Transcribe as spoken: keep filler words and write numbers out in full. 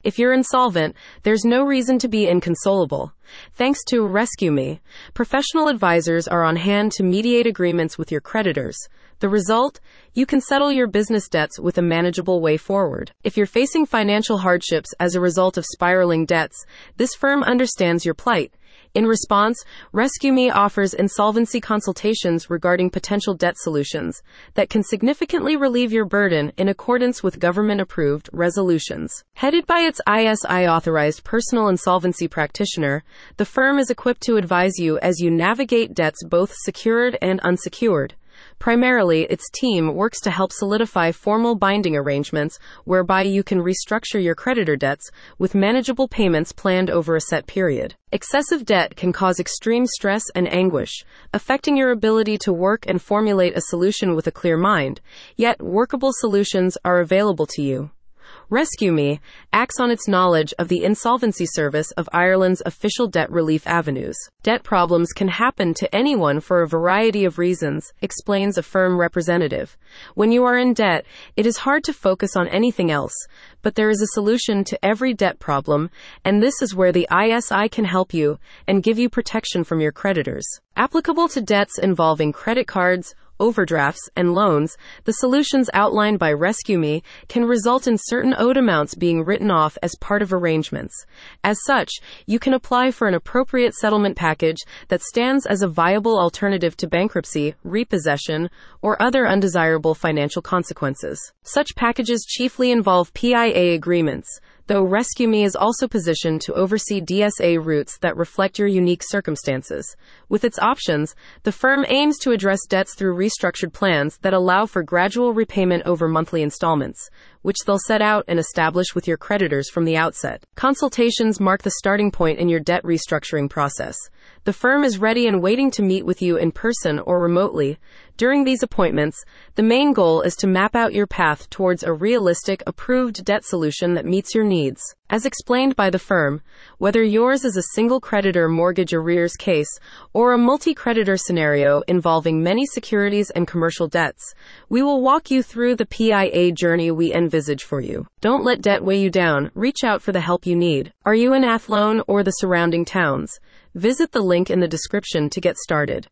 If you're insolvent, there's no reason to be inconsolable. Thanks to Rescue Me, professional advisors are on hand to mediate agreements with your creditors. The result? You can settle your business debts with a manageable way forward. If you're facing financial hardships as a result of spiraling debts, this firm understands your plight. In response, Rescue Me offers insolvency consultations regarding potential debt solutions that can significantly relieve your burden in accordance with government-approved resolutions. Headed by its I S I-authorized personal insolvency practitioner, the firm is equipped to advise you as you navigate debts both secured and unsecured. Primarily, its team works to help solidify formal binding arrangements whereby you can restructure your creditor debts with manageable payments planned over a set period. Excessive debt can cause extreme stress and anguish, affecting your ability to work and formulate a solution with a clear mind, yet workable solutions are available to you. Rescue Me acts on its knowledge of the insolvency service of Ireland's official debt relief avenues. Debt problems can happen to anyone for a variety of reasons, explains a firm representative. When you are in debt, it is hard to focus on anything else, but there is a solution to every debt problem, and this is where the I S I can help you and give you protection from your creditors. Applicable to debts involving credit cards, overdrafts, and loans, the solutions outlined by Rescue Me can result in certain owed amounts being written off as part of arrangements. As such, you can apply for an appropriate settlement package that stands as a viable alternative to bankruptcy, repossession, or other undesirable financial consequences. Such packages chiefly involve P I A agreements, though Rescue Me is also positioned to oversee D S A routes that reflect your unique circumstances. With its options, the firm aims to address debts through restructured plans that allow for gradual repayment over monthly installments, which they'll set out and establish with your creditors from the outset. Consultations mark the starting point in your debt restructuring process. The firm is ready and waiting to meet with you in person or remotely. During these appointments, the main goal is to map out your path towards a realistic, approved debt solution that meets your needs. As explained by the firm, whether yours is a single creditor mortgage arrears case or a multi-creditor scenario involving many securities and commercial debts, we will walk you through the P I A journey we envisage for you. Don't let debt weigh you down. Reach out for the help you need. Are you in Athlone or the surrounding towns? Visit the link in the description to get started.